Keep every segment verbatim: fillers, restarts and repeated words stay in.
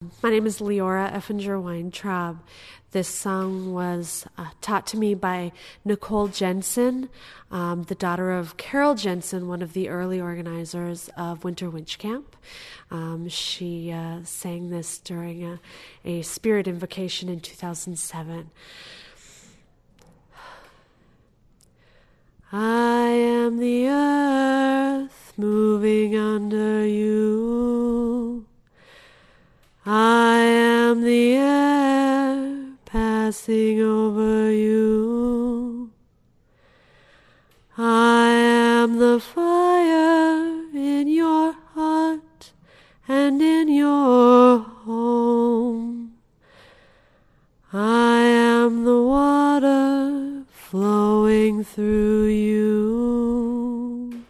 Um, my name is Leora Effinger Weintraub. This song was uh, taught to me by Nicole Jensen, um, the daughter of Carol Jensen, one of the early organizers of Winter Winch Camp. Um, she uh, sang this during a, a spirit invocation in two thousand seven. I am the earth moving under you. I am the air passing over you. I am the fire in your heart and in your home. I am the water flowing through you.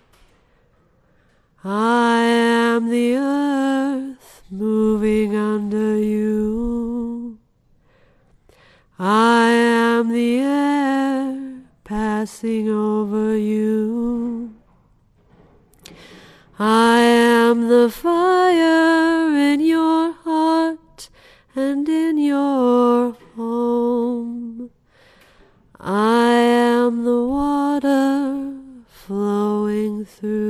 I am the earth moving under you. I am the air passing over you. I am the fire in your heart and in your home. I am the water flowing through